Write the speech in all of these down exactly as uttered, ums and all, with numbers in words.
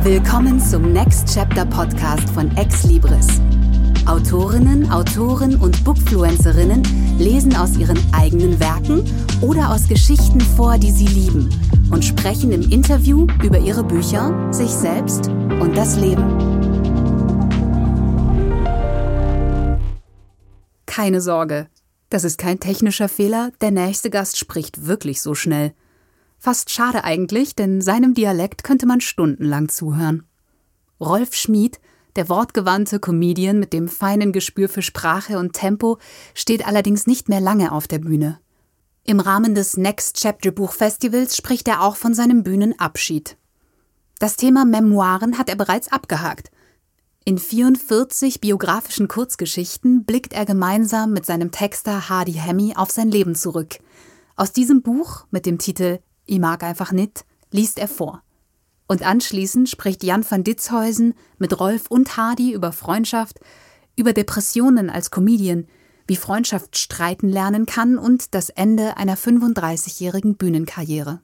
Willkommen zum Next Chapter Podcast von Ex Libris. Autorinnen, Autoren und Bookfluencerinnen lesen aus ihren eigenen Werken oder aus Geschichten vor, die sie lieben, und sprechen im Interview über ihre Bücher, sich selbst und das Leben. Keine Sorge, das ist kein technischer Fehler, der nächste Gast spricht wirklich so schnell. Fast schade eigentlich, denn seinem Dialekt könnte man stundenlang zuhören. Rolf Schmid, der wortgewandte Comedian mit dem feinen Gespür für Sprache und Tempo, steht allerdings nicht mehr lange auf der Bühne. Im Rahmen des Next Chapter Buchfestivals spricht er auch von seinem Bühnenabschied. Das Thema Memoiren hat er bereits abgehakt. In vierundvierzig biografischen Kurzgeschichten blickt er gemeinsam mit seinem Texter Hardy Hemmy auf sein Leben zurück. Aus diesem Buch mit dem Titel Ich mag einfach nit liest er vor. Und anschließend spricht Jan van Ditshuysen mit Rolf und Hardy über Freundschaft, über Depressionen als Comedian, wie Freundschaft streiten lernen kann und das Ende einer fünfunddreißigjährigen Bühnenkarriere.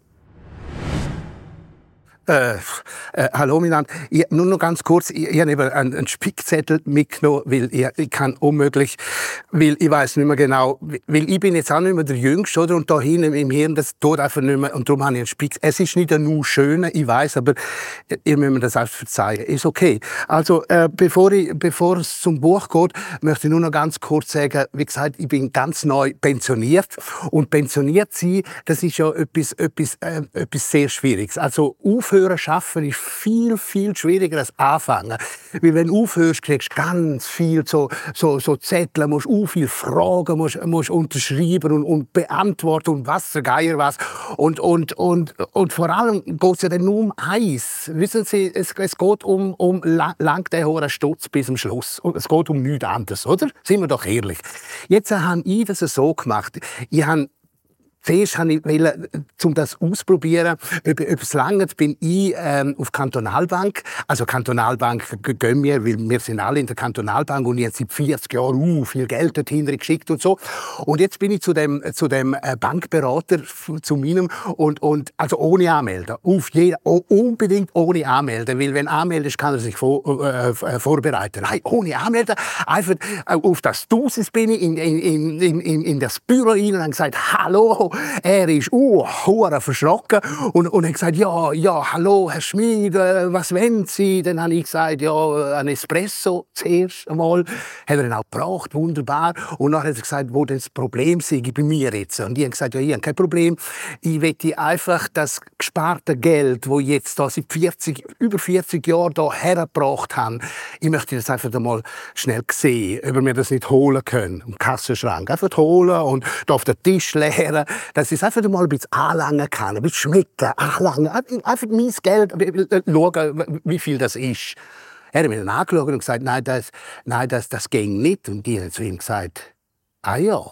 Äh, äh, hallo miteinander. Ich, nur noch ganz kurz, ich, ich habe eben einen, einen Spickzettel mitgenommen, weil ich, ich kann unmöglich, weil ich weiß nicht mehr genau, weil ich bin jetzt auch nicht mehr der Jüngste, oder? Und da hinten im Hirn, das tut einfach nicht mehr, und darum habe ich einen Spick. Es ist nicht nur schöner, ich weiß, aber ihr müsst mir das auch verzeihen. Ist okay. Also, äh, bevor ich, bevor es zum Buch geht, möchte ich nur noch ganz kurz sagen, wie gesagt, ich bin ganz neu pensioniert, und pensioniert sein, das ist ja etwas, etwas, äh, etwas sehr Schwieriges. Also, aufhören schaffen ist viel, viel schwieriger als anfangen. Weil wenn du aufhörst, kriegst du ganz viel so, so, so Zettel, musst auch viel fragen, musst, musst unterschreiben und, und beantworten und was der Geier was. Und, und, und, und vor allem geht es ja dann nur um eins. Wissen Sie, es, es geht um, um lang, lang den hohen Stutz bis zum Schluss. Und es geht um nichts anderes, oder? Sind wir doch ehrlich. Jetzt habe ich das so gemacht. Ich habe Zuerst wollte ich, um das auszuprobieren, ob es lange bin ich ähm, auf Kantonalbank. Also Kantonalbank gehen wir, weil wir sind alle in der Kantonalbank und ich habe seit vierzig Jahren uh, viel Geld dorthin geschickt und so. Und jetzt bin ich zu dem, zu dem Bankberater, zu meinem, und, und also ohne Anmelden. Auf jeder, unbedingt ohne Anmelden, weil wenn anmeldest, kann er sich vor, äh, vorbereiten. Nein, ohne Anmelden. Einfach auf das Dosis bin ich in, in, in, in, in das Büro rein und habe gesagt, hallo. Er ist uh, hure verschrocken und, und hat gesagt, ja, ja, hallo, Herr Schmid, äh, was wollen Sie? Dann habe ich gesagt, ja, ein Espresso zuerst einmal. Hat er ihn auch gebracht, wunderbar. Und dann hat er gesagt, wo denn das Problem sei bei mir jetzt? Und ich habe gesagt, ja, ich habe kein Problem. Ich möchte einfach das gesparte Geld, das ich jetzt da seit vierzig, über vierzig Jahren da hergebracht habe, ich möchte das einfach mal schnell sehen, ob wir das nicht holen können, im Kassenschrank. Einfach holen und da auf den Tisch leeren. Dass ich es einfach mal ein bisschen anlangen kann, ein bisschen schmecken, anlangen, einfach mein Geld, schauen, wie viel das ist. Er hat mich dann angeschaut und gesagt, nein, das, nein, das, das ging nicht. Und ich habe zu ihm gesagt, ah ja,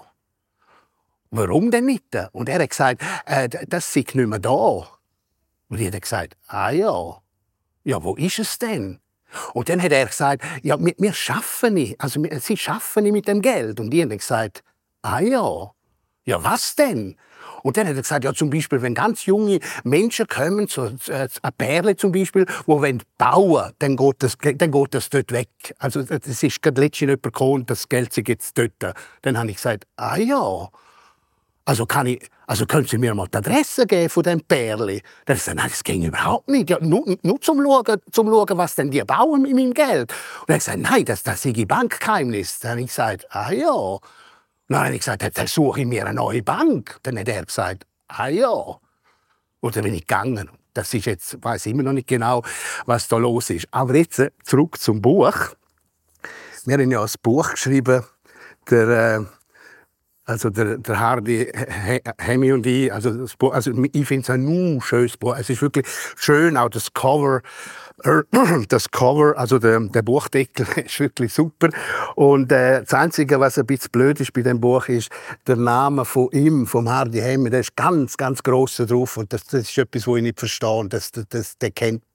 warum denn nicht? Und er hat gesagt, äh, das sei nicht mehr da. Und ich habe gesagt, ah ja, ja, wo ist es denn? Und dann hat er gesagt, ja, wir, wir schaffen nicht, also wir, sie schaffen nicht mit dem Geld. Und ich habe gesagt, ah ja, ja, was denn? Und dann hat er gesagt, ja, zum Beispiel, wenn ganz junge Menschen kommen, so äh, ein Pärchen zum Beispiel, wo wenn bauen, dann geht das, dann geht das dort weg. Also das ist gerade letztens jemand gekommen, das Geld ist jetzt dort. Dann habe ich gesagt, ah ja, also kann ich, also können Sie mir mal die Adresse geben von dem Pärchen? Dann hat er gesagt, nein, das ging überhaupt nicht. Ja, nur, nur zum Schauen, zum Schauen, was denn die bauen mit meinem Geld. Und er hat gesagt, nein, das, das ist ein Bankgeheimnis. Dann habe ich gesagt, ah ja. Dann habe ich gesagt, dann suche ich mir eine neue Bank. Dann hat er gesagt, ah ja. Und dann bin ich gegangen. Das ist jetzt, ich weiss immer noch nicht genau, was da los ist. Aber jetzt äh, zurück zum Buch. Wir haben ja ein Buch geschrieben, der, äh, also der, der Hardy Hemmy und ich. Also, das Buch, also ich finde es ein nur schönes Buch. Es ist wirklich schön, auch das Cover. Das Cover, also der, der Buchdeckel, ist wirklich super. Und äh, das Einzige, was ein bisschen blöd ist bei dem Buch, ist der Name von ihm, vom Hardy Hemmy. Der ist ganz, ganz gross drauf. Und das, das ist etwas, was ich nicht verstehe. Das, das, das, den kennt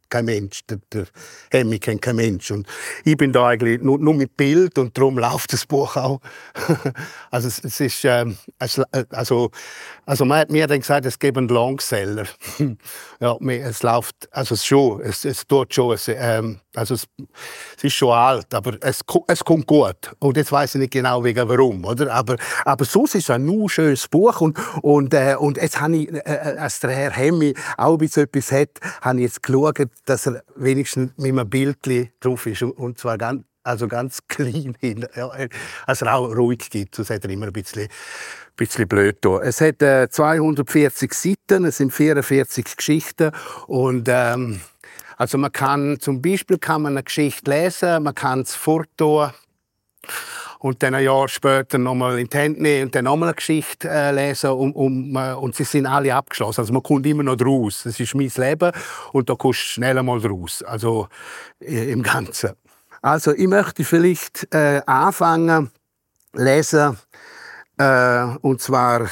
kein Mensch. Der, der Hemmi kennt kein Mensch. Und ich bin da eigentlich nur, nur mit Bild und darum läuft das Buch auch. also es, es ist, ähm, es, also, also man hat mir dann gesagt, es gibt einen Longseller. ja, es läuft, also es schon, es, es tut schon, es, ähm, also es, es ist schon alt, aber es, es kommt gut. Und jetzt weiss ich nicht genau wegen warum, oder? Aber, aber sonst ist es ein nur schönes Buch und, und, äh, und jetzt habe ich, äh, als der Herr Hemmi auch ein bisschen etwas hat, habe ich jetzt geschaut, dass er wenigstens mit einem Bildchen drauf ist. Und zwar ganz, also ganz clean hin. Ja, also auch ruhig gibt, sonst hat er immer ein bisschen, ein bisschen blöd da. Es hat äh, zweihundertvierzig Seiten, es sind vierundvierzig Geschichten und ähm, also man kann zum Beispiel kann man eine Geschichte lesen, man kann es vortun und dann ein Jahr später nochmal in die Hände nehmen und dann nochmal eine Geschichte äh, lesen um, um, äh, und sie sind alle abgeschlossen. Also man kommt immer noch draus. Das ist mein Leben und da kommst du schnell einmal draus. Also äh, im Ganzen. Also ich möchte vielleicht äh, anfangen lesen äh, und zwar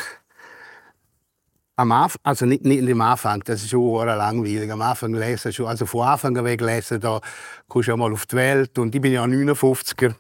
am Anfang, also nicht, nicht am Anfang, das ist schon langweilig. Am Anfang lesen, schon, also von Anfang an weg lesen, da kommst du ja mal auf die Welt. Und ich bin ja neunundfünfziger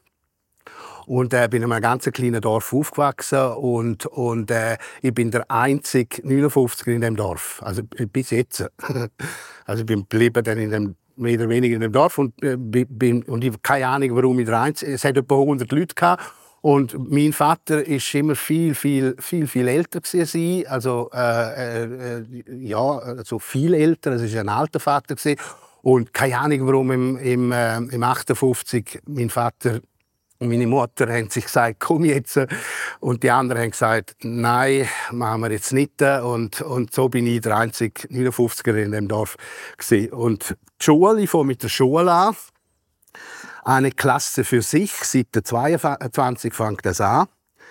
und äh, bin in einem ganz kleinen Dorf aufgewachsen und, und äh, ich bin der einzige neunundfünfziger in dem Dorf, also bis jetzt. also ich bin geblieben dann in dem mehr oder weniger in dem Dorf und äh, bin und ich habe keine Ahnung, warum ich der einzige. Es hat etwa hundert Leute gehabt. Und mein Vater ist immer viel, viel, viel, viel älter gewesen. Also, äh, äh, ja, also viel älter. Es ist ein alter Vater gewesen. Und keine Ahnung, warum im, im, äh, im achtundfünfzig mein Vater und meine Mutter haben sich gesagt, komm jetzt. Und die anderen haben gesagt, nein, machen wir jetzt nicht. Und, und so bin ich der einzige neunundfünfziger in dem Dorf gewesen. Und die Schule, ich fange mit der Schule an. Eine Klasse für sich, Seite zweiundzwanzig fängt das an.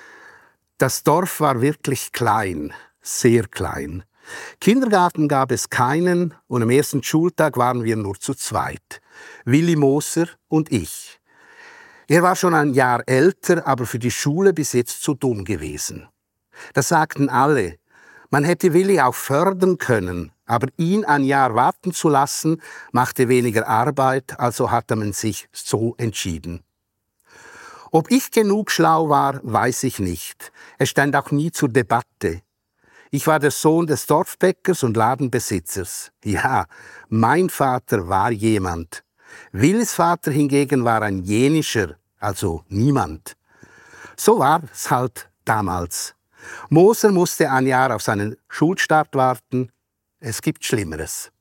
Das Dorf war wirklich klein, sehr klein. Kindergarten gab es keinen und am ersten Schultag waren wir nur zu zweit. Willi Moser und ich. Er war schon ein Jahr älter, aber für die Schule bis jetzt zu dumm gewesen. Das sagten alle. Man hätte Willi auch fördern können, aber ihn ein Jahr warten zu lassen, machte weniger Arbeit, also hatte man sich so entschieden. Ob ich genug schlau war, weiß ich nicht. Es stand auch nie zur Debatte. Ich war der Sohn des Dorfbäckers und Ladenbesitzers. Ja, mein Vater war jemand. Willis Vater hingegen war ein jenischer, also niemand. So war es halt damals. Moser musste ein Jahr auf seinen Schulstart warten. Es gibt Schlimmeres.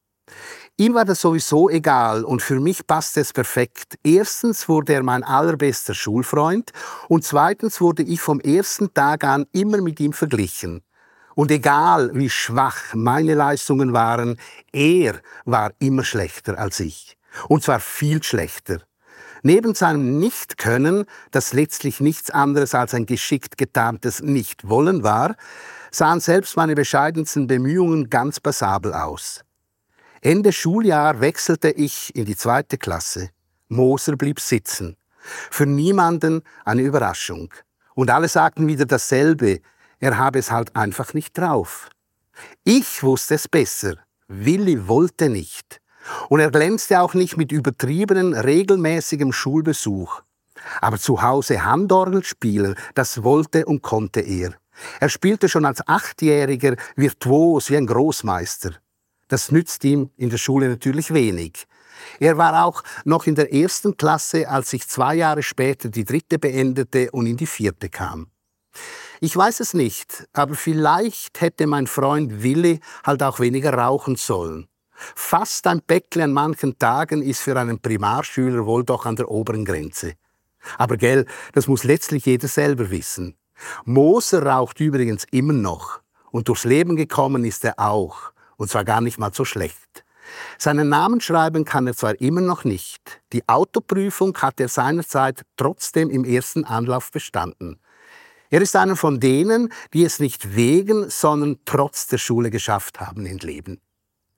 Ihm war das sowieso egal und für mich passte es perfekt. Erstens wurde er mein allerbester Schulfreund und zweitens wurde ich vom ersten Tag an immer mit ihm verglichen. Und egal wie schwach meine Leistungen waren, er war immer schlechter als ich. Und zwar viel schlechter. Neben seinem Nichtkönnen, das letztlich nichts anderes als ein geschickt getarntes Nichtwollen war, sahen selbst meine bescheidensten Bemühungen ganz passabel aus. Ende Schuljahr wechselte ich in die zweite Klasse. Moser blieb sitzen. Für niemanden eine Überraschung. Und alle sagten wieder dasselbe, er habe es halt einfach nicht drauf. Ich wusste es besser. Willi wollte nicht. Und er glänzte auch nicht mit übertriebenen, regelmäßigem Schulbesuch. Aber zu Hause Handorgel spielen, das wollte und konnte er. Er spielte schon als Achtjähriger virtuos wie ein Großmeister. Das nützt ihm in der Schule natürlich wenig. Er war auch noch in der ersten Klasse, als ich zwei Jahre später die dritte beendete und in die vierte kam. Ich weiß es nicht, aber vielleicht hätte mein Freund Willi halt auch weniger rauchen sollen. Fast ein Päckchen an manchen Tagen ist für einen Primarschüler wohl doch an der oberen Grenze. Aber gell, das muss letztlich jeder selber wissen. Moser raucht übrigens immer noch. Und durchs Leben gekommen ist er auch. Und zwar gar nicht mal so schlecht. Seinen Namen schreiben kann er zwar immer noch nicht. Die Autoprüfung hat er seinerzeit trotzdem im ersten Anlauf bestanden. Er ist einer von denen, die es nicht wegen, sondern trotz der Schule geschafft haben im Leben.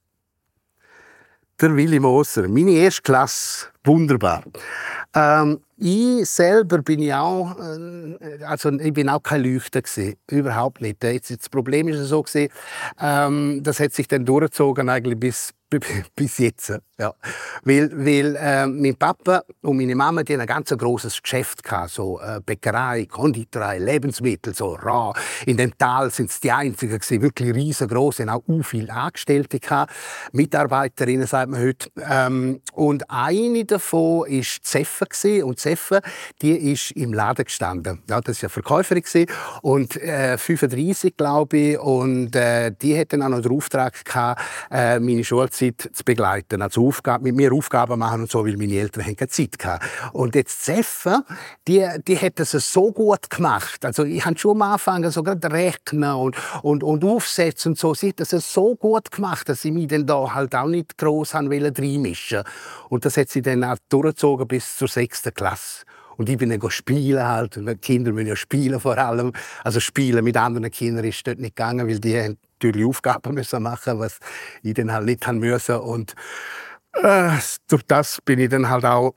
Der Willi Moser, meine erste Klasse, wunderbar. Ähm, Ich selber bin ich auch, äh, also ich bin auch kein Leuchter gewesen, überhaupt nicht. Jetzt, das Problem ist so gewesen, ähm, das hat sich dann durchgezogen eigentlich bis bis jetzt, ja, weil, weil äh, mein Papa und meine Mama, die hatten ein ganz großes Geschäft gehabt, so äh, Bäckerei, Konditorei, Lebensmittel, so Ra. In dem Tal sind es die einzigen gewesen, wirklich riesengroß, und auch u viele Angestellte gehabt, Mitarbeiterinnen sagt man heute. Ähm, und eine davon ist Zeffe gewesen, und Zeffe, die ist im Laden gestanden. Ja, das ist eine Verkäuferin gewesen, und äh, fünfunddreißig glaube ich, und äh, die hat dann auch noch den Auftrag gehabt, äh, meine Schulzeit zu begleiten, also Aufgaben, mit mir Aufgaben machen und so, weil meine Eltern keine Zeit hatten. Und jetzt Zeffe, die, die hat das so gut gemacht. Also ich habe schon am Anfang so gerade rechnen und, und, und aufsetzen und so. Sie hat das so gut gemacht, dass sie mich dann da halt auch nicht gross reinmischen. Und das hat sie dann auch durchgezogen bis zur sechsten Klasse. Und ich bin dann spielen halt. Und die Kinder müssen ja spielen vor allem. Also spielen mit anderen Kindern ist dort nicht gegangen, weil die haben natürlich Aufgaben müssen machen, was ich dann halt nicht haben müssen. Und äh, durch das bin ich dann halt auch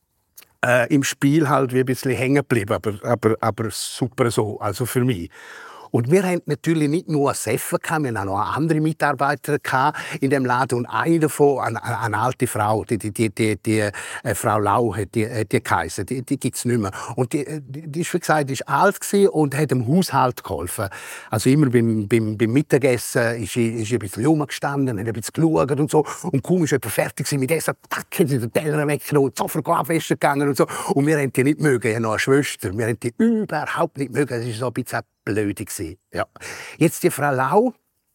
äh, im Spiel halt wie ein bisschen hängen geblieben. Aber, aber, aber super so, also für mich. Und wir hatten natürlich nicht nur Zeffe, wir hatten auch noch andere Mitarbeiter in dem Laden. Und eine davon, eine, eine alte Frau, die, die, die, die, die äh, Frau Lau, die, die geheißen, die, die gibt es nicht mehr. Und die, die, die ist, wie gesagt, ist alt und hat dem Haushalt geholfen. Also immer beim, beim, beim Mittagessen ist sie, ist sie ein bisschen rumgestanden, hat ein bisschen geschaut und so. Und kaum ist jemand fertig mit Essen, tack, hat sie den Teller weggenommen, die Sofa abwaschen gegangen und so. Und wir haben die nicht mögen, ich habe noch eine Schwester, wir haben die überhaupt nicht mögen. Das ist so ein bisschen blöd gewesen. Ja. Jetzt die Frau Lau,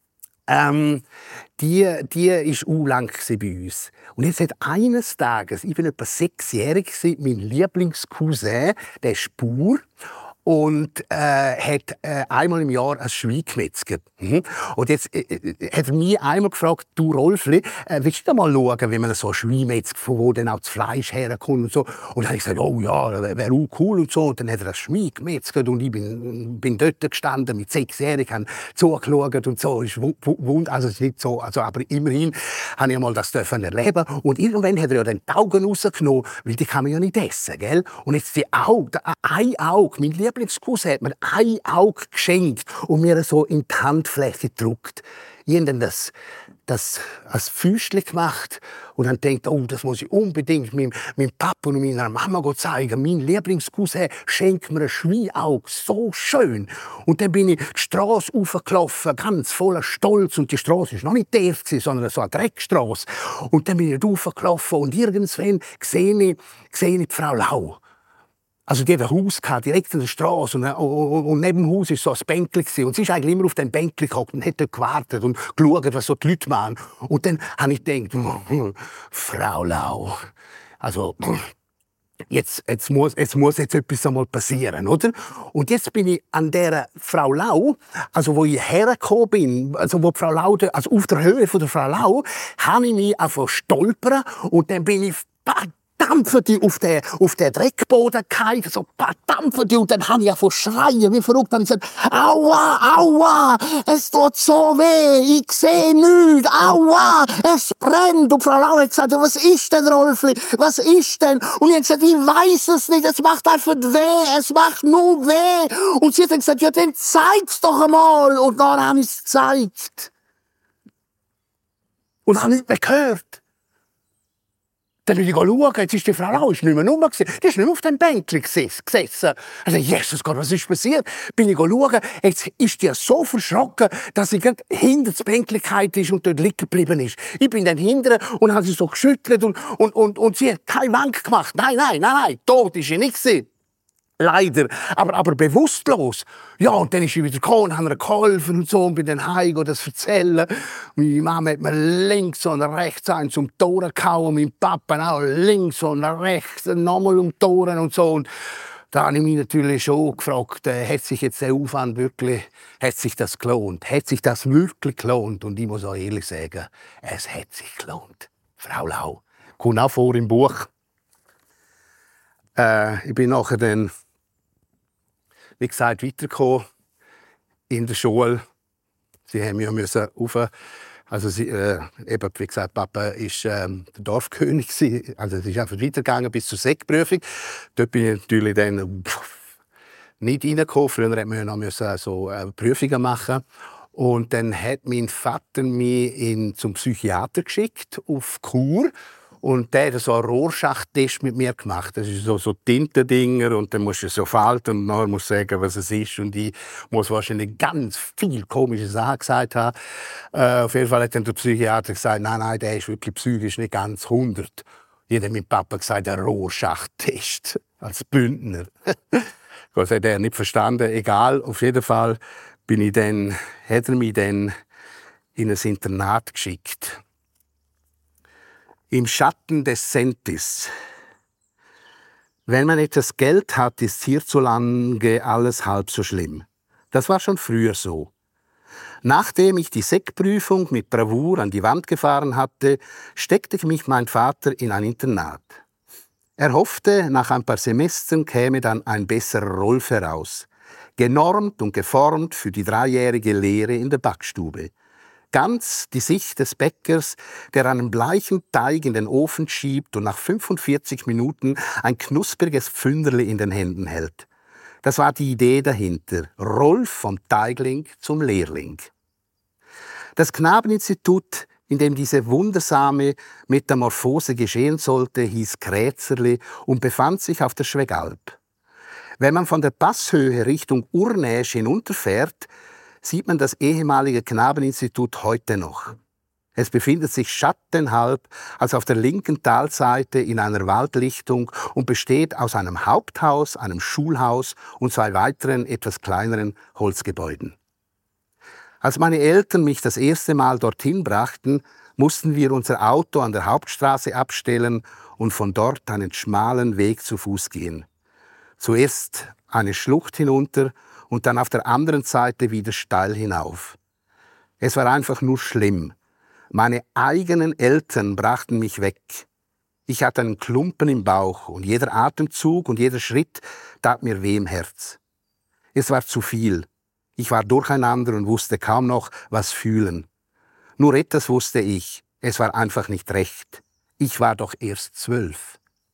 ähm, die, die ist u lang bei uns. Und jetzt hat eines Tages, ich bin etwa sechsjährig, mein Lieblingscousin, der ist Bauer, und äh, hat äh, einmal im Jahr ein Schwein gemetzelt. Mhm. Und jetzt äh, hat er mich einmal gefragt, du Rolfli, äh, willst du da mal schauen, wie man so ein Schwein metzelt, von wo dann auch das Fleisch herkommt und so. Und dann habe ich gesagt, oh ja, wäre wär auch cool und so. Und dann hat er ein Schwein gemetzelt und ich bin, bin dort gestanden mit sechsjährig, habe zugeschaut und so. Ist wund, also ist nicht so, also aber immerhin habe ich mal das dürfen erleben. Und irgendwann hat er ja den die Augen rausgenommen, weil die kann man ja nicht essen, gell? Und jetzt die Augen, ein Auge, mein Lieblingscousin hat mir ein Auge geschenkt und mir so in die Handfläche gedrückt. Ich habe dann das, das als Füßchen gemacht und dann denkt, oh, das muss ich unbedingt meinem, meinem Papa und meiner Mama zeigen. Mein Lieblingscousin schenkt mir ein Schweinauge, so schön. Und dann bin ich die Straße hochgelaufen, ganz voller Stolz. Und die Straße war noch nicht tief, sondern so eine Dreckstraße. Und dann bin ich hochgelaufen und irgendwann sehe ich, sehe ich die Frau Lau. Also die hatte ein Haus direkt an der Straße und, und, und neben dem Haus war so ein Bänkchen. Und sie ist eigentlich immer auf dem Bänkchen gehockt und hat dort gewartet und geschaut, was so die Leute machen. Und dann habe ich gedacht, Frau Lau, also jetzt, jetzt, muss, jetzt muss jetzt etwas einmal passieren, oder? Und jetzt bin ich an der Frau Lau, also wo ich hergekommen bin, also wo die Frau Lau, also auf der Höhe von der Frau Lau, habe ich mich einfach stolpern und dann bin ich dampfte auf den, auf den Dreckboden gefallen, so dampfte und dann habe ich von schreien, wie verrückt, habe ich gesagt, aua, aua, es tut so weh, ich sehe nichts, aua, es brennt. Und Frau Lau hat gesagt, was ist denn, Rolfli, was ist denn? Und ich habe gesagt, ich weiß es nicht, es macht einfach weh, es macht nur weh. Und sie hat dann gesagt, ja, dann zeig's doch einmal. Und dann habe ich es gezeigt. Und dann habe ich nicht mehr gehört. Dann bin ich schauen, jetzt ist die Frau Lau nicht mehr rum. Die ist nicht mehr auf dem Bänkchen gesessen. Also, Jesus Gott, was ist passiert? Bin ich schauen, jetzt ist die so verschrocken, dass sie hinter das Bänkchen gefallen ist und dort liegen geblieben ist. Ich bin dann hinterher und habe sie so geschüttelt und, und, und, und sie hat keinen Wank gemacht. Nein, nein, nein, nein, tot ist sie nicht. Leider. Aber, aber bewusstlos. Ja, und dann ist sie wieder gekommen und hat ihr geholfen und so. Und bin dann heim und das erzählen. Meine Mama hat mir links und rechts einen zum Toren gehauen. Mein Papa auch links und rechts nochmal um die Toren und so. Und da habe ich mich natürlich schon gefragt, äh, hat sich jetzt der Aufwand wirklich, hat sich das gelohnt? Hat sich das wirklich gelohnt? Und ich muss auch ehrlich sagen, es hat sich gelohnt. Frau Lau. Kommt auch vor im Buch. Äh, ich bin nachher dann, wie gesagt, weitergekommen in der Schule. Sie haben mich müssen Also sie, äh, eben, wie gesagt, Papa ist ähm, der Dorfkönig gewesen. Also es ist einfach weitergegangen bis zur Sektprüfung. Dort bin ich natürlich dann pff, nicht reingekommen. Früher musste man ja noch müssen, so äh, Prüfungen machen. Und dann hat mein Vater mich in, zum Psychiater geschickt, auf Kur. Und der hat so einen Rorschach-Test mit mir gemacht. Das ist so, so Tintendinger und dann musst du so falten und nachher musst du sagen, was es ist. Und ich muss wahrscheinlich ganz viel komische Sachen gesagt haben. Äh, auf jeden Fall hat dann der Psychiater gesagt, nein, nein, der ist wirklich psychisch nicht ganz hundert. Ich habe mit Papa gesagt, der Rorschach-Test als Bündner. Das hat er nicht verstanden. Egal, auf jeden Fall bin ich dann, hat er mich dann in ein Internat geschickt. Im Schatten des Sentis. Wenn man etwas Geld hat, ist hierzulande alles halb so schlimm. Das war schon früher so. Nachdem ich die Sektprüfung mit Bravour an die Wand gefahren hatte, steckte mich mein Vater in ein Internat. Er hoffte, nach ein paar Semestern käme dann ein besserer Rolf heraus, genormt und geformt für die dreijährige Lehre in der Backstube. Ganz die Sicht des Bäckers, der einen bleichen Teig in den Ofen schiebt und nach fünfundvierzig Minuten ein knuspriges Pfünderli in den Händen hält. Das war die Idee dahinter. Rolf vom Teigling zum Lehrling. Das Knabeninstitut, in dem diese wundersame Metamorphose geschehen sollte, hieß Kräzerli und befand sich auf der Schwegalp. Wenn man von der Passhöhe Richtung Urnäsch hinunterfährt, sieht man das ehemalige Knabeninstitut heute noch. Es befindet sich schattenhalb, also auf der linken Talseite in einer Waldlichtung und besteht aus einem Haupthaus, einem Schulhaus und zwei weiteren, etwas kleineren Holzgebäuden. Als meine Eltern mich das erste Mal dorthin brachten, mussten wir unser Auto an der Hauptstraße abstellen und von dort einen schmalen Weg zu Fuß gehen. Zuerst eine Schlucht hinunter und dann auf der anderen Seite wieder steil hinauf. Es war einfach nur schlimm. Meine eigenen Eltern brachten mich weg. Ich hatte einen Klumpen im Bauch und jeder Atemzug und jeder Schritt tat mir weh im Herz. Es war zu viel. Ich war durcheinander und wusste kaum noch, was fühlen. Nur etwas wusste ich. Es war einfach nicht recht. Ich war doch erst zwölf.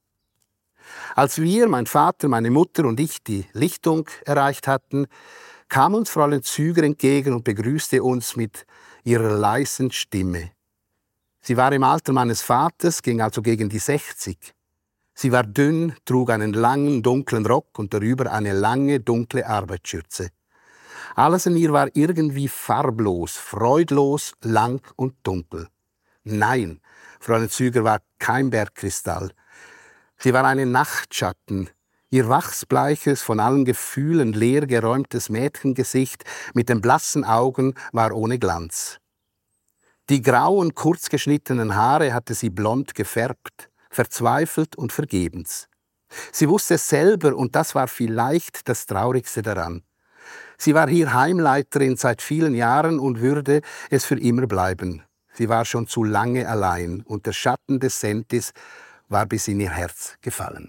Als wir, mein Vater, meine Mutter und ich, die Lichtung erreicht hatten, kam uns Fräulein Züger entgegen und begrüßte uns mit ihrer leisen Stimme. Sie war im Alter meines Vaters, ging also gegen die sechzig. Sie war dünn, trug einen langen, dunklen Rock und darüber eine lange, dunkle Arbeitsschürze. Alles in ihr war irgendwie farblos, freudlos, lang und dunkel. Nein, Fräulein Züger war kein Bergkristall. Sie war ein Nachtschatten. Ihr wachsbleiches, von allen Gefühlen leer geräumtes Mädchengesicht mit den blassen Augen war ohne Glanz. Die grauen, kurz geschnittenen Haare hatte sie blond gefärbt, verzweifelt und vergebens. Sie wusste es selber und das war vielleicht das Traurigste daran. Sie war hier Heimleiterin seit vielen Jahren und würde es für immer bleiben. Sie war schon zu lange allein und der Schatten des Sentis war bis in ihr Herz gefallen.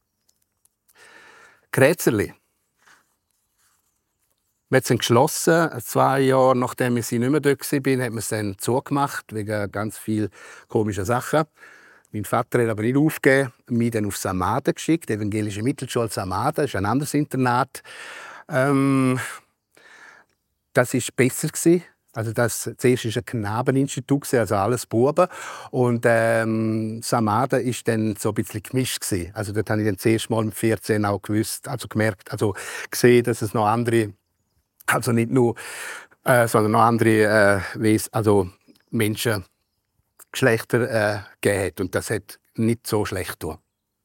Kräzerli. Wir haben es dann geschlossen. Zwei Jahre nachdem ich nicht mehr dort war, haben wir es dann zugemacht, wegen ganz vielen komischen Sachen. Mein Vater hat aber nicht aufgegeben, mich dann auf Samaden geschickt, evangelische Mittelschule Samaden, das ist ein anderes Internat. Ähm, das war besser. Also das, zuerst war ein Knabeninstitut, also alles Buben. Und ähm, Samaden war dann so ein bisschen gemischt. Also dort habe ich dann zuerst mal mit vierzehn auch gewusst, also gemerkt, also gesehen, dass es noch andere, also nicht nur, äh, sondern noch andere äh, Wesen, also Menschen, Geschlechter äh, gegeben hat. Und das hat nicht so schlecht getan.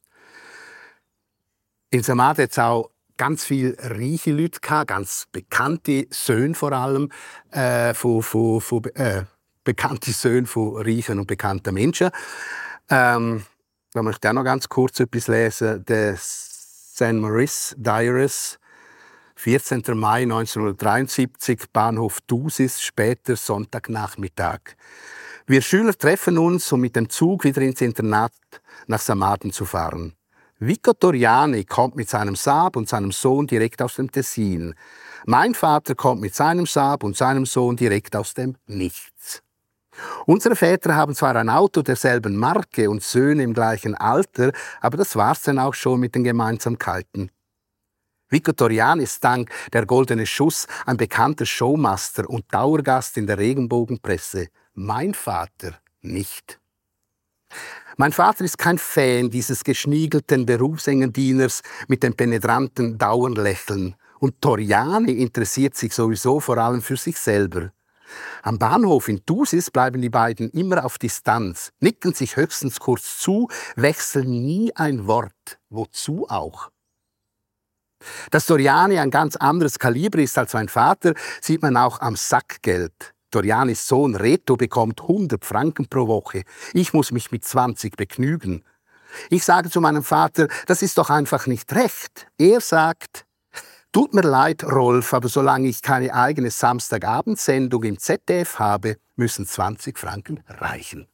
In Samaden hat es auch ganz viele reiche Leute gehabt, ganz bekannte Söhne vor allem, äh, von, von, von, äh, bekannte Söhne von reichen und bekannten Menschen. Ähm, da möchte ich auch noch ganz kurz etwas lesen. Der Saint Maurice Diaries, vierzehnten Mai neunzehnhundertdreiundsiebzig, Bahnhof Thusis, später Sonntagnachmittag. Wir Schüler treffen uns, um mit dem Zug wieder ins Internat nach Samaden zu fahren. Vico Toriani kommt mit seinem Saab und seinem Sohn direkt aus dem Tessin. Mein Vater kommt mit seinem Saab und seinem Sohn direkt aus dem Nichts. Unsere Väter haben zwar ein Auto derselben Marke und Söhne im gleichen Alter, aber das war's dann auch schon mit den Gemeinsamkeiten. Vico Toriani ist dank der Goldene Schuss ein bekannter Showmaster und Dauergast in der Regenbogenpresse. Mein Vater nicht. Mein Vater ist kein Fan dieses geschniegelten Berufsengendieners mit dem penetranten Dauerlächeln. Und Toriani interessiert sich sowieso vor allem für sich selber. Am Bahnhof in Thusis bleiben die beiden immer auf Distanz, nicken sich höchstens kurz zu, wechseln nie ein Wort. Wozu auch? Dass Toriani ein ganz anderes Kaliber ist als mein Vater, sieht man auch am Sackgeld. Torianis Sohn Reto bekommt hundert Franken pro Woche. Ich muss mich mit zwanzig begnügen. Ich sage zu meinem Vater, das ist doch einfach nicht recht. Er sagt, tut mir leid, Rolf, aber solange ich keine eigene Samstagabendsendung im Z D F habe, müssen zwanzig Franken reichen.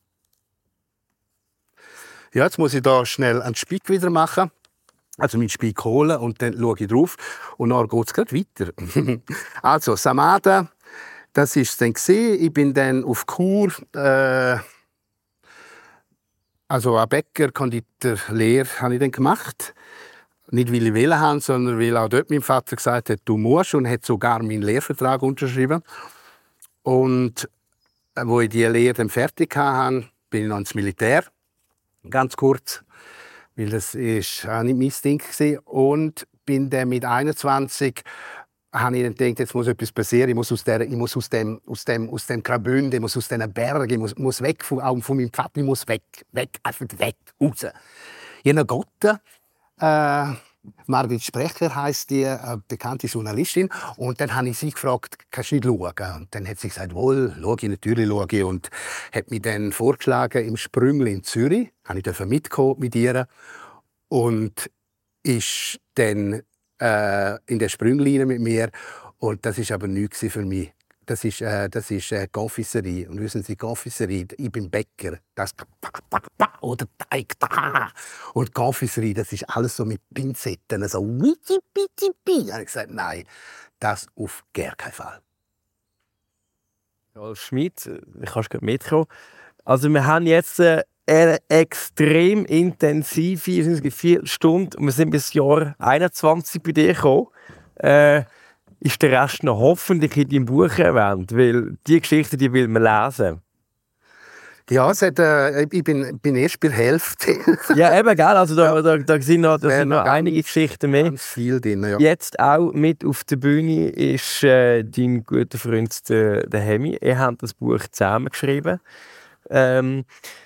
Ja, jetzt muss ich da schnell einen Spick wieder machen. Also meinen Spick holen und dann schaue ich drauf und dann geht es gerade weiter. Also, Samada, das war es dann gewesen. Ich bin dann auf Kur, äh, also eine Bäcker-Konditor-Lehre habe ich dann gemacht. Nicht, weil ich wählen habe, sondern weil auch dort mein Vater gesagt hat, du musst, und hat sogar meinen Lehrvertrag unterschrieben. Und als ich diese Lehre dann fertig hatte, bin ich noch ins Militär, ganz kurz, weil das ist auch nicht mein Ding war. Und bin dann mit einundzwanzig habe ich dann gedacht, jetzt muss etwas passieren. Ich muss aus, der, ich muss aus dem, aus dem, aus dem Graubünden, ich muss aus diesen Bergen, ich muss, muss weg von, auch von meinem Vater, ich muss weg, weg, einfach weg, raus. Ich habe Gott, äh, Margrit Sprecher heisst die, eine bekannte Journalistin. Und dann habe ich sie gefragt, kannst du nicht schauen? Und dann hat sie gesagt, wohl, schau ich, natürlich schaue ich. Und hat mich dann vorgeschlagen im Sprüngli in Zürich. Ich durfte mitkommen mit ihr. Und ist dann äh, in der Sprüngli mit mir. Und das war aber nichts für mich. Das ist, äh, das ist äh, Confiserie. Und wissen Sie, Confiserie, ich bin Bäcker. Das oder Teig da. Und Confiserie, das ist alles so mit Pinzetten. So witty, witty, witty. Da habe ich gesagt, nein, das auf gar keinen Fall. Rolf Schmid, du kannst gerade mitkommen. Also wir haben jetzt äh, eine extrem intensive vier Stunden und wir sind bis Jahr einundzwanzig bei dir gekommen. Äh, ist der Rest noch hoffentlich in deinem Buch erwähnt? Weil die Geschichte, die will man lesen. Ja, es hat, äh, ich bin, bin erst bei der Hälfte. Ja, eben, gell? Also da, ja. da, da sind noch, da sind noch einige Geschichten mehr. Ganz viel drin, ja. Jetzt auch mit auf der Bühne ist äh, dein guter Freund der, der Hemi. Ihr habt das Buch zusammengeschrieben. Ähm,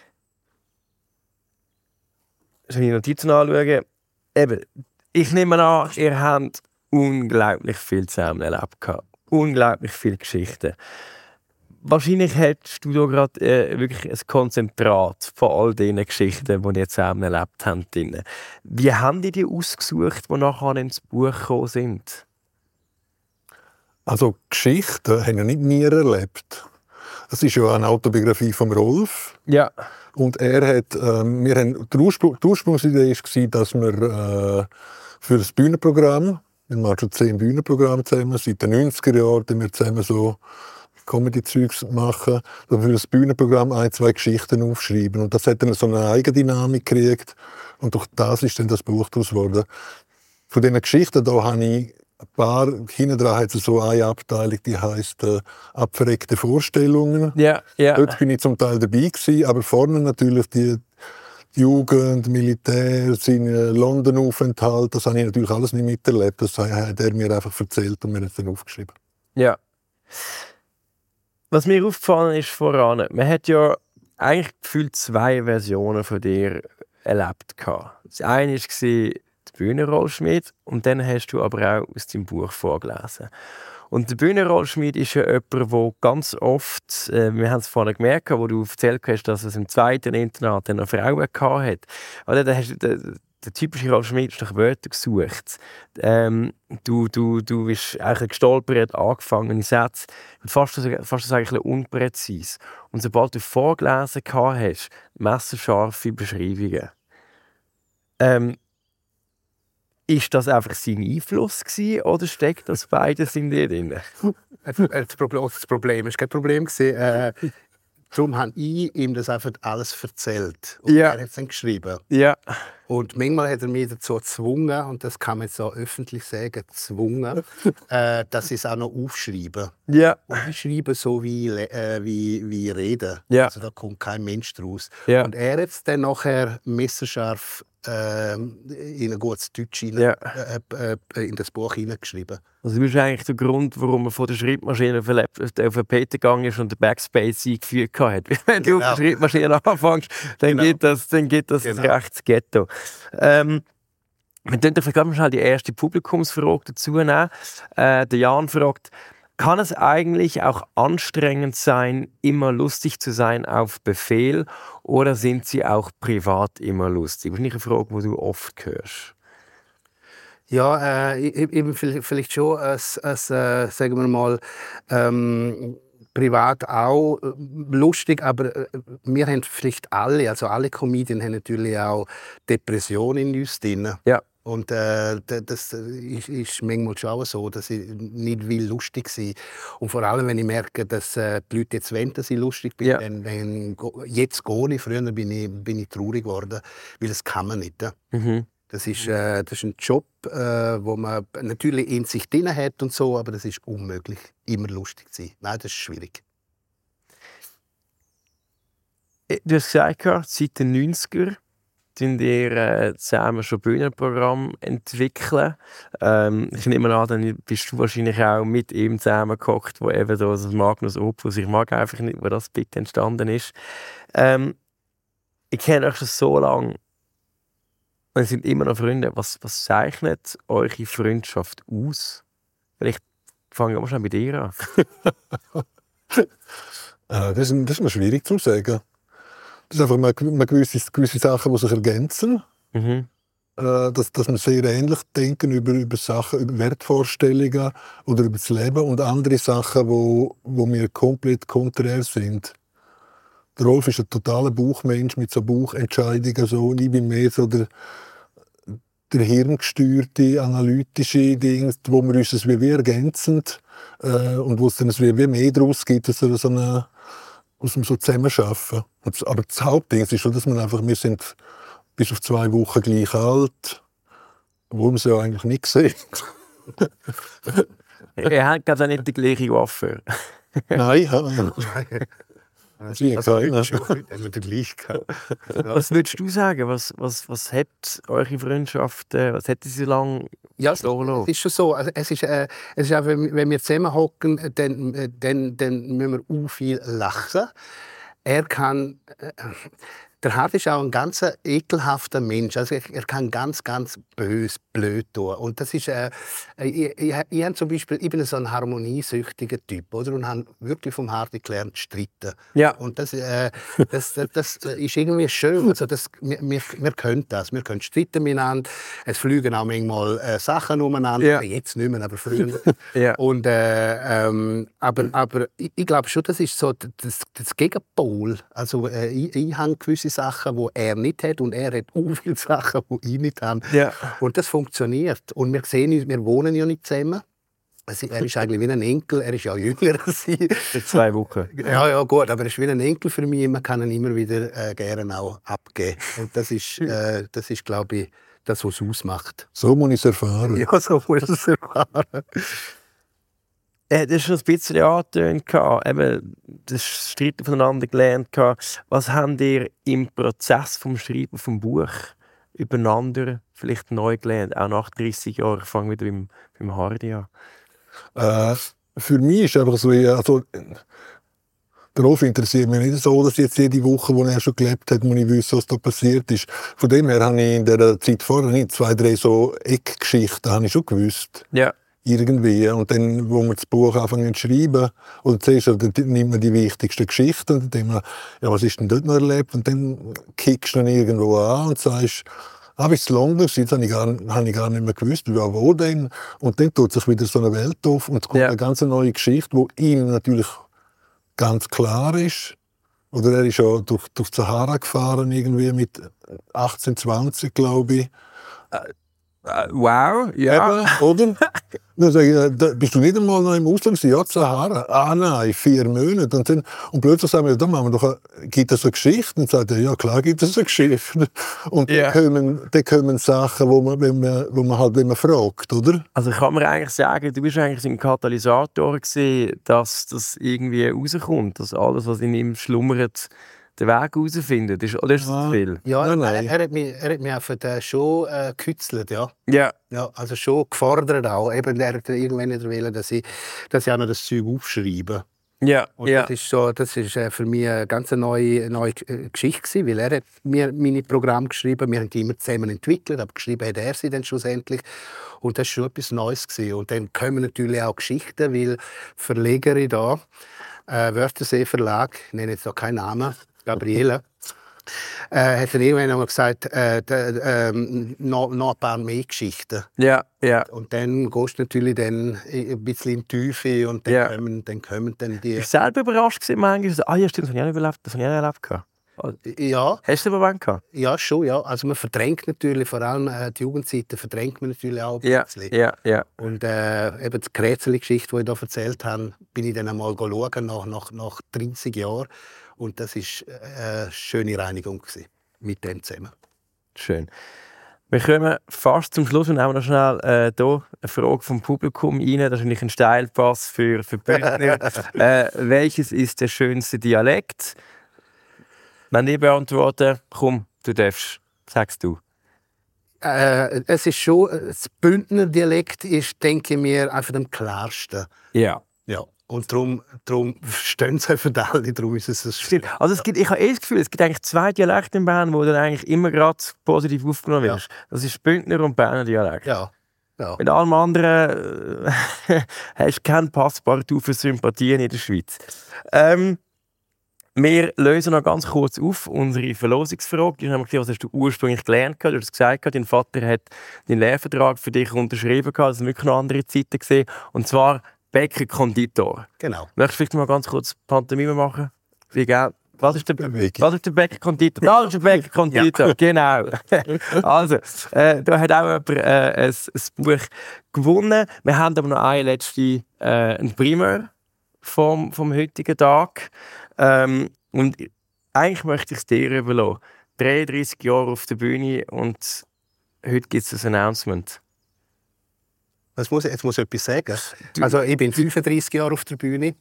soll ich die Notizen anschauen? Eben, ich nehme an, ihr habt unglaublich viel zusammen erlebt. Unglaublich viele Geschichten. Wahrscheinlich hättest du da gerade äh, wirklich ein Konzentrat von all diesen Geschichten, die ihr zusammen erlebt habt. Wie haben die die ausgesucht, die nachher ins Buch gekommen sind? Also Geschichten haben ja nicht wir erlebt. Es ist ja eine Autobiografie von Rolf. Ja. Und er hat, äh, wir haben, die, Urspr- die Ursprungsidee war, dass wir äh, für das Bühnenprogramm, wir machen schon zehn Bühnenprogramme zusammen, seit den neunziger Jahren, die wir zusammen so Comedy-Zeugs machen, dass wir für das Bühnenprogramm ein, zwei Geschichten aufschreiben. Und das hat dann so eine Eigendynamik gekriegt. Und durch das ist dann das Buch daraus geworden. Von diesen Geschichten da habe ich ein paar, hinten dran hat es so eine Abteilung, die heisst äh, «Abverreckte Vorstellungen». Ja, ja. Dort bin ich zum Teil dabei gewesen, aber vorne natürlich die Jugend, Militär, sein London-Aufenthalt, das habe ich natürlich alles nicht miterlebt. Das hat er mir einfach erzählt und mir das dann aufgeschrieben. Ja. Was mir aufgefallen ist voran, man hat ja eigentlich gefühlt zwei Versionen von dir erlebt. Das eine war die Bühnenrollschmied und dann hast du aber auch aus deinem Buch vorgelesen. Und der Bühnenrollschmied ist ja jemand, der ganz oft, äh, wir haben es vorhin gemerkt, wo du erzählt hast, dass es im zweiten Internat noch Frauen hatte. Oder, da hast, der, der typische Rollschmied ist nach Wörtern gesucht. Ähm, du, du, du bist eigentlich gestolpert, angefangene Sätze, fast, fast das eigentlich unpräzise. Und sobald du vorgelesen hast, messerscharfe Beschreibungen. Ähm, Ist das einfach sein Einfluss gewesen, oder steckt das beides in dir drin? Das Problem war kein Problem. Äh, Darum habe ich ihm das einfach alles erzählt. Und Ja. er hat es dann geschrieben. Ja. Und manchmal hat er mich dazu gezwungen, und das kann man jetzt so öffentlich sagen, gezwungen, äh, dass ich es auch noch aufschreibe. Ja. Und ich schreibe so wie, äh, wie, wie rede. Ja. Also da kommt kein Mensch draus. Ja. Und er hat es dann nachher messerscharf äh, in ein gutes Deutsch rein, Ja. äh, äh, in das Buch hineingeschrieben. Also du bist eigentlich der Grund, warum man von der Schreibmaschine auf den P C gegangen ist und den Backspace eingeführt hat. Wenn du Genau. auf der Schreibmaschine anfängst, dann Genau. geht das, dann geht das Genau. recht ins Ghetto. Ähm, wir können vielleicht mal schnell die erste Publikumsfrage dazu nehmen. Äh, der Jan fragt, kann es eigentlich auch anstrengend sein, immer lustig zu sein auf Befehl, oder sind sie auch privat immer lustig? Das ist nicht eine Frage, die du oft hörst. Ja, äh, eben vielleicht schon, als, als äh, sagen wir mal, ähm, privat auch äh, lustig, aber äh, wir haben vielleicht alle, also alle Comedien haben natürlich auch Depressionen in uns drin. Ja. Und äh, das ist, ist manchmal schon auch so, dass ich nicht will lustig sein. Und vor allem, wenn ich merke, dass äh, die Leute jetzt wollen, dass ich lustig bin, Ja. dann, dann jetzt gehe ich. Früher bin ich, bin ich traurig geworden, weil das kann man nicht. Ja? Mhm. Das ist, äh, das ist ein Job, äh, wo man natürlich in sich drin hat und so, aber das ist unmöglich, immer lustig zu sein. Nein, das ist schwierig. Du hast gesagt, seit den neunziger sind ihr äh, zusammen schon Bühnenprogramm entwickeln. Ähm, ich nehme an, dann bist du wahrscheinlich auch mit ihm zusammengehockt, wo eben so das Magnus Opus, ich mag einfach nicht, wo das bitte entstanden ist. Ähm, ich kenne euch schon so lange. Und sind immer noch Freunde. Was, was zeichnet eure Freundschaft aus? Vielleicht fangen wir mal schnell bei dir an. äh, das, ist, das ist mir schwierig zu sagen. Das sind einfach mal, mal gewisse, gewisse Sachen, die sich ergänzen. Mhm. Äh, dass, dass wir sehr ähnlich denken über, über Sachen, über Wertvorstellungen oder über das Leben, und andere Sachen, wo, wo mir komplett konträr sind. Der Rolf ist ein totaler Bauchmensch mit so Bauchentscheidungen. So. Und ich bin mehr so der, der hirngesteuerte, analytische Dinge, wo wir uns das wie, wie ergänzend äh, und wo es dann wie, wie mehr daraus gibt, dass wir so eine, aus dem so zusammenarbeiten. Und, aber das Hauptding ist schon, dass wir einfach, wir sind bis auf zwei Wochen gleich alt, obwohl wir es ja eigentlich nicht sehen. Ihr habt gerade nicht die gleiche Waffe. Nein, ja. Das Wie das gesagt, ist schon gut, wenn wir den gleich haben. Was würdest du sagen? Was, was, was hat eure Freundschaft, äh, was hat sie so lange Ja, so es ist schon so. Also es ist, äh, es ist auch, wenn, wenn wir zusammenhocken, dann, äh, dann, dann müssen wir auch viel lachen. Er kann, äh, der Hart ist auch ein ganz ekelhafter Mensch. Also er, er kann ganz, ganz bös, blöd tun. Und das ist, äh, ich, ich, ich, ich, zum Beispiel, ich bin so ein harmoniesüchtiger Typ, oder? Und habe wirklich vom Hart gelernt zu streiten. Ja. Und das, äh, das, das, das ist irgendwie schön. Also das, wir, wir, wir können das. Wir können streiten miteinander. Es fliegen auch manchmal äh, Sachen umeinander. Ja. Jetzt nicht mehr, aber früher. Ja. Und, äh, ähm, aber aber ich, ich glaube schon, das ist so das, das Gegenpol. Also, äh, ich, ich habe gewisse Sachen, die er nicht hat, und er hat auch viele Sachen, die ich nicht habe. Ja. Und das funktioniert. Und wir sehen uns, wir wohnen ja nicht zusammen. Also, er ist eigentlich wie ein Enkel, er ist ja jünger als ich. Seit zwei Wochen. Ja, ja, gut, aber er ist wie ein Enkel für mich. Man kann ihn immer wieder äh, gerne auch abgeben. Und das ist, äh, das ist, glaube ich, das, was es ausmacht. So muss ich es erfahren. Ja, so muss es erfahren. Äh, das ist schon ein bisschen angetönt, eben das Streiten voneinander gelernt. Was habt ihr im Prozess vom Schreiben vom Buch übereinander vielleicht neu gelernt? Auch nach dreißig Jahren, ich fange wieder beim, beim Hardy an. Äh, für mich ist einfach so, also, der Rolf interessiert mich nicht so, dass jetzt jede Woche, wo er schon gelebt hat, muss ich wissen, was da passiert ist. Von dem her habe ich in der Zeit vorher nicht zwei, drei so Eckgeschichten habe ich schon gewusst. Ja. Irgendwie. Und dann, wo wir das Buch anfangen zu schreiben, oder zuerst dann nimmt man die wichtigsten Geschichten und dann denkt man, ja, was ist denn dort noch erlebt? Und dann kickst du dann irgendwo an und sagst, ah, wie ist es lang? Jetzt habe ich, gar, habe ich gar nicht mehr gewusst, ja, wo denn? Und dann tut sich wieder so eine Welt auf und es kommt Ja. eine ganz neue Geschichte, die ihm natürlich ganz klar ist. Oder er ist ja durch, durch die Sahara gefahren, irgendwie mit achtzehn, zwanzig, glaube ich. Äh, wow, ja. Eben, oder? Dann sage ich, da, bist du nicht einmal noch im Ausland gewesen? Ja, Sahara. Ah nein, vier Monate. Und, dann, und plötzlich sagen wir, da machen wir doch eine, gibt es eine Geschichte? Und sagt er, ja klar gibt es eine Geschichte. Und Ja. dann, kommen, dann kommen Sachen, wo man, wenn man, wo man halt wenn man fragt, oder? Also kann man eigentlich sagen, du bist eigentlich ein Katalysator gewesen, dass das irgendwie rauskommt, dass alles, was in ihm schlummert, den Weg herausfindet. Ist, oder ist das Ah. zu viel? Ja, Nein, nein. Er, er, hat mich, er hat mich einfach äh, schon äh, gekützelt, ja. Ja. Ja, also schon gefordert auch. Eben, er hat irgendwann nicht wollen, dass ich, dass ich auch noch das Zeug aufschreibe. Ja, Und ja. das ist, so, das ist äh, für mich eine ganz neue, neue äh, Geschichte gewesen, weil er hat mir meine Programme geschrieben, wir haben die immer zusammen entwickelt, aber geschrieben hat er sie dann schlussendlich. Und das war schon etwas Neues gewesen. Und dann kommen natürlich auch Geschichten, weil Verlegerin da, äh, Wörthersee Verlag, ich nenne jetzt noch keinen Namen, Gabriele, äh, hat dann irgendwann einmal gesagt, äh, da, ähm, noch, noch ein paar mehr Geschichten. Ja, ja. Und dann gehst du natürlich dann ein bisschen in die Tiefe und dann, Ja. kommen, dann kommen dann die... Bist du selber überrascht gewesen, manchmal? So, ah ja, stimmt, das habe ich auch nicht überlebt. Das habe ich auch erlebt. gehabt. Ja, Hast du den Moment gehabt? ja, schon, ja. Also man verdrängt natürlich, vor allem äh, die Jugendzeiten verdrängt man natürlich auch ein Ja, bisschen. ja, ja. Und äh, eben die Grätzeli-Geschichte, die ich da erzählt habe, bin ich dann einmal schauen, nach, nach, nach dreißig Jahren. Und das war äh, eine schöne Reinigung gewesen, mit dem zusammen. Schön. Wir kommen fast zum Schluss und haben noch schnell äh, hier eine Frage vom Publikum rein. Das ist eigentlich ein Steilpass für, für Bündner. äh, welches ist der schönste Dialekt? Wenn ich beantworte, komm, du darfst. Sagst du. Äh, es ist schon, das Bündner Dialekt ist, denke ich mir, einfach am klarsten. Ja. Ja. Und darum, darum verstehen sie einfach alle, darum ist es ein Stimmt. Also es gibt, ich habe eh das Gefühl, es gibt eigentlich zwei Dialekte in Bern, die dann eigentlich immer gerade positiv aufgenommen werden. Ja. Das ist Bündner und Berner Dialekt. Ja. Ja. Mit allem anderen äh, hast du kein Passepartout für Sympathien in der Schweiz. Ähm, wir lösen noch ganz kurz auf unsere Verlosungsfrage. Die ist nämlich, was hast du ursprünglich gelernt? Du hast gesagt, dein Vater hat den Lehrvertrag für dich unterschrieben. Das waren wirklich noch andere Zeiten gewesen. Und zwar Bäcker Konditor. Genau. Möchtest du vielleicht mal ganz kurz Pantomime machen? Wie geil. Was ist der, Bewegung. was ist der Bäcker Konditor? Das ist der Bäcker Konditor, ja. Genau. Also, äh, da hat auch jemand äh, ein, ein Buch gewonnen. Wir haben aber noch eine letzte, äh, einen Primär vom, vom heutigen Tag. Ähm, und eigentlich möchte ich es dir überlassen. dreiunddreißig Jahre auf der Bühne und heute gibt es ein Announcement. Was muss ich, jetzt muss ich etwas sagen. Also ich bin fünfunddreißig Jahre auf der Bühne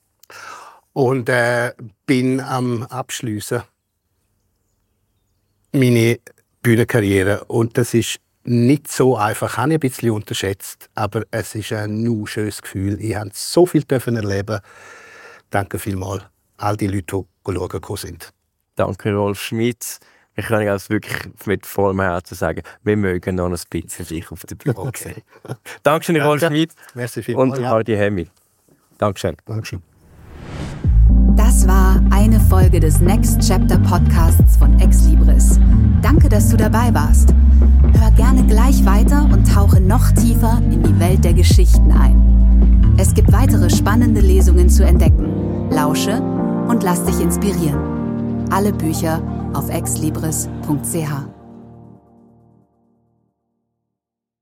und äh, bin am Abschliessen meine Bühnenkarriere. Und das ist nicht so einfach, habe ich ein bisschen unterschätzt, aber es ist ein nur schönes Gefühl. Ich habe so viel erleben. Danke vielmals all die Leute, die schauen gekommen sind. Danke, Rolf Schmidt. Ich kann also wirklich mit vollem Herzen sagen, wir mögen noch ein bisschen dich auf der Bühne Okay. sehen. Dankeschön, Rolf Schmidt Merci vielmals. und Hardy Hemmi. Dankeschön. Dankeschön. Das war eine Folge des Next Chapter Podcasts von Exlibris. Danke, dass du dabei warst. Hör gerne gleich weiter und tauche noch tiefer in die Welt der Geschichten ein. Es gibt weitere spannende Lesungen zu entdecken. Lausche und lass dich inspirieren. Alle Bücher auf exlibris punkt c h.